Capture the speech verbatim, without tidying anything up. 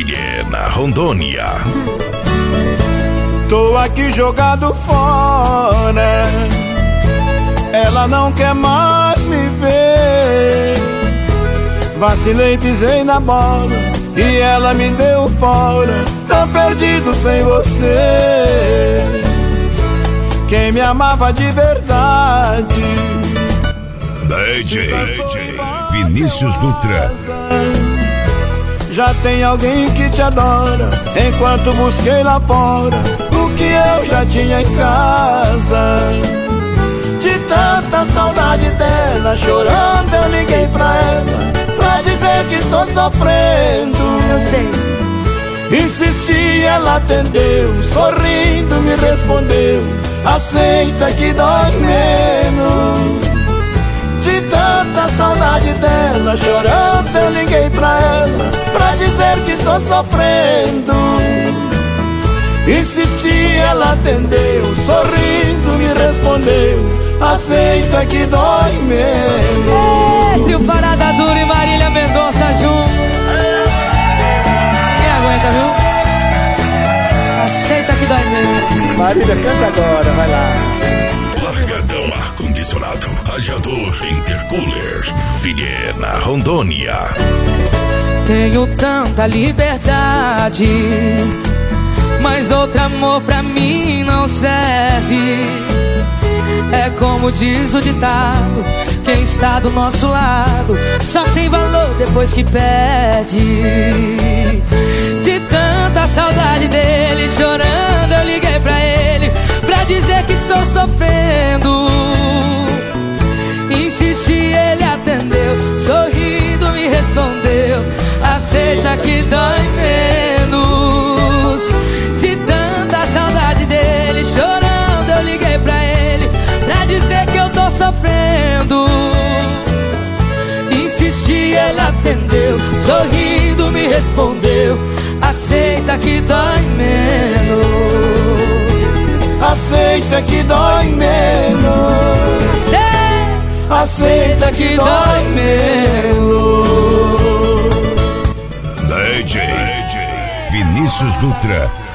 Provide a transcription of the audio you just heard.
Vilhena, Rondônia. Tô aqui jogado fora, ela não quer mais me ver. Vacilei, pisei na bola e ela me deu fora. Tô perdido sem você, quem me amava de verdade. D J Vinícius Dutra. Já tem alguém que te adora, enquanto busquei lá fora o que eu já tinha em casa. De tanta saudade dela, chorando eu liguei pra ela, pra dizer que estou sofrendo. Eu sei. Insisti, ela atendeu, sorrindo me respondeu: aceita que dói menos. De tanta saudade dela, chorando eu liguei pra ela, pra dizer que estou sofrendo. Insisti, ela atendeu, sorrindo me respondeu: aceita que dói menos. É, trio Parada Dura e Marília Mendonça junto. Quem aguenta, viu? Aceita que dói menos. Marília, canta agora, vai lá. Largadão ar-condicionado, radiador, intercooler. Vilhena, Rondônia. Tenho tanta liberdade, mas outro amor pra mim não serve. É como diz o ditado, quem está do nosso lado só tem valor depois que perde. De tanta saudade dele, chorando eu liguei pra ele, pra dizer que estou sofrendo. Insisti, ele atendeu, sorrindo me respondeu: aceita que dói menos. De tanta saudade dele, chorando eu liguei pra ele, pra dizer que eu tô sofrendo. Insisti, ele atendeu, sorrindo me respondeu: aceita que dói menos. Aceita que dói menos. Aceita que dói menos. D J Vinícius Dutra.